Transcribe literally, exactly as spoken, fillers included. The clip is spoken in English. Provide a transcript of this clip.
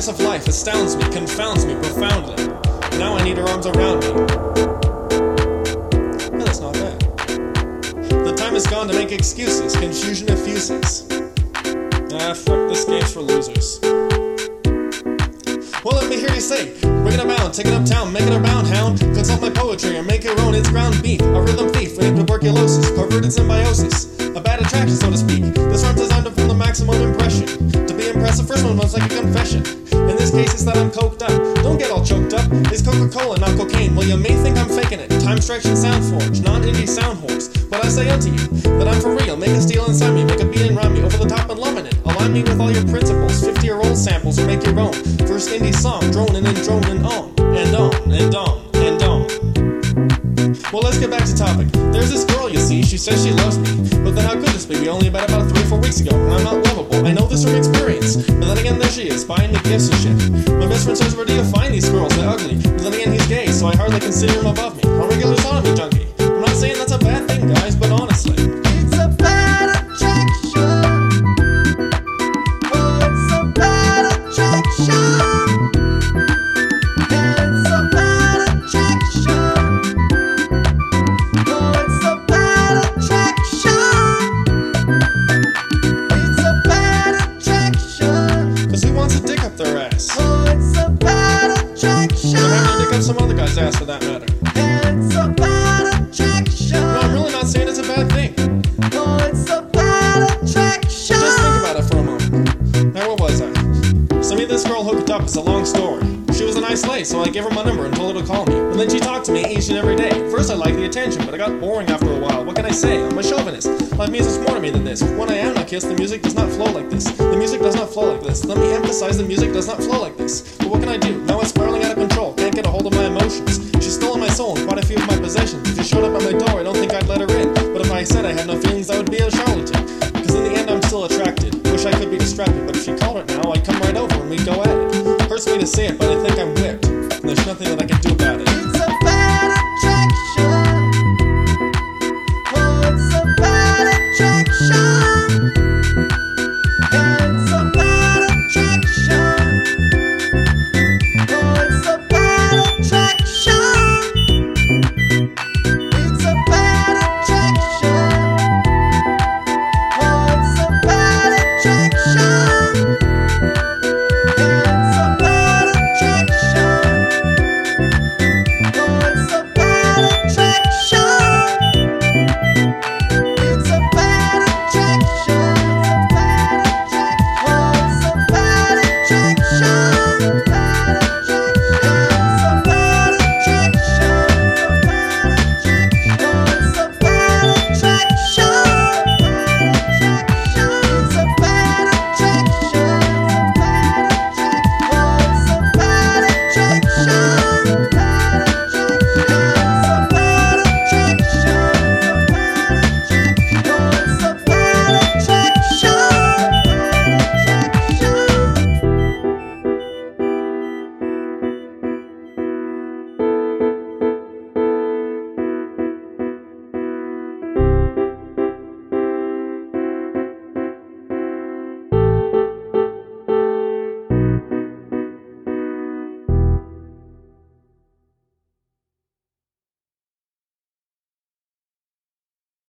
Progress of life astounds me, confounds me profoundly. Now I need her arms around me. No, that's not bad. The time is gone to make excuses, confusion effuses. Ah, fuck, this game's for losers. Well, let me hear you say, bring it abound, take it uptown, make it a bound, hound. Consult my poetry or make your own, it's ground beef. A rhythm thief with tuberculosis, perverted symbiosis. A bad attraction, so to speak. This rhyme's designed to form the maximum impression. To be impressed, the first one was like a confession. In this case, it's that I'm coked up. Don't get all choked up. It's Coca-Cola, not cocaine. Well, you may think I'm faking it. Time stretch and sound forge, non-indie sound horse. What I say unto you, that I'm for real. Make a steal inside me, make a beat and rhyme me. Over the top and loving it. Align me with all your principles. fifty-year-old samples or make your own. First indie song, droning and droning on. And on, and on, and on. Well, let's get back to topic. There's this girl, you see, she says she loves me. But then how could this be? We only met about three or four weeks ago, and I'm not lovable. I know this from experience. But then again, there she is, buying me gifts and shit. My best friend says, where do you find these girls? They're ugly. But then again, he's gay, so I hardly consider him above me. A regular sodomy junkie. I'm not saying that's a bad thing, guys, but honestly. It's a bad attraction. Oh, it's a bad attraction. It's a bad attraction. Oh, it's a bad attraction. It's a bad attraction. Cause who wants to dick up their ass? Oh, it's a bad attraction. They're having to dick up some other guy's ass for that matter. It's a bad attraction. No, I'm really not saying it's a bad thing. Oh, it's a bad attraction. Just think about it for a moment. Now, what was I? So me and this girl hooked up, it's a long story. She was a nice lady, so I gave her my number and told her to call me. And then she talked to me each and every day. First I liked the attention, but it got boring after a while. What can I say? I'm a chauvinist. Life means it's more to me than this. When I am not kissed, the music does not flow like this. The music does not flow like this. Let me emphasize, the music does not flow like this. But what can I do? Now it's spiraling out of control. Can't get a hold of my emotions. She's stolen my soul and quite a few of my possessions. If she showed up at my door, I don't think I'd let her in. But if I said I had no feelings, I would be a charlatan. Because in the end, I'm still attracted. Wish I could be distracted, but if she called it now, I'd come right over and we'd go at it. Hurts me to say it, but I think I'm whipped.